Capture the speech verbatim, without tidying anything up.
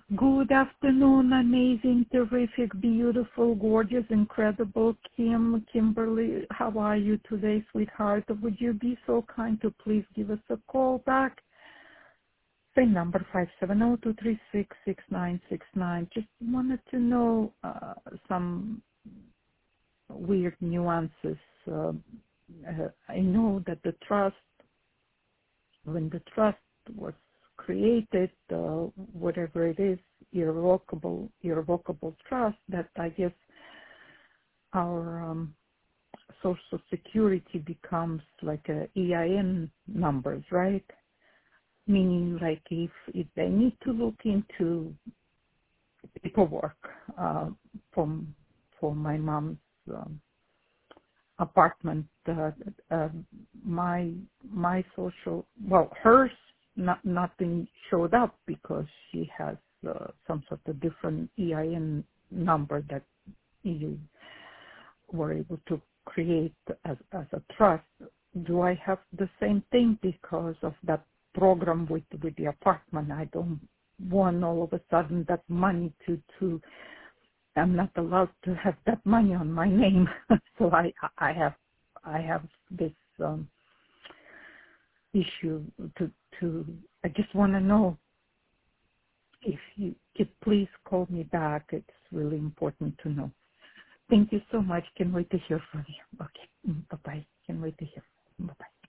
Good afternoon, amazing, terrific, beautiful, gorgeous, incredible Kim, Kimberly. How are you today, sweetheart? Would you be so kind to please give us a call back? Same number, five seven zero, two three six, six nine six nine. Just wanted to know uh, some weird nuances. Uh, uh, I know that the trust, when the trust was created, uh, whatever it is, irrevocable, irrevocable trust, that I guess our um, social security becomes like a E I N numbers, right? Meaning, like if if they need to look into paperwork uh, from for my mom's um, apartment, uh, uh, my my social well hers not nothing showed up because she has uh, some sort of different E I N number that you were able to create as as a trust. Do I have the same thing because of that program with with the apartment? I don't want all of a sudden that money to to I'm not allowed to have that money on my name. So I I have I have this um, issue to to I just want to know if you could please call me back. It's really important to know. Thank you so much. Can't wait to hear from you. Okay. Bye bye. Can't wait to hear. Bye bye.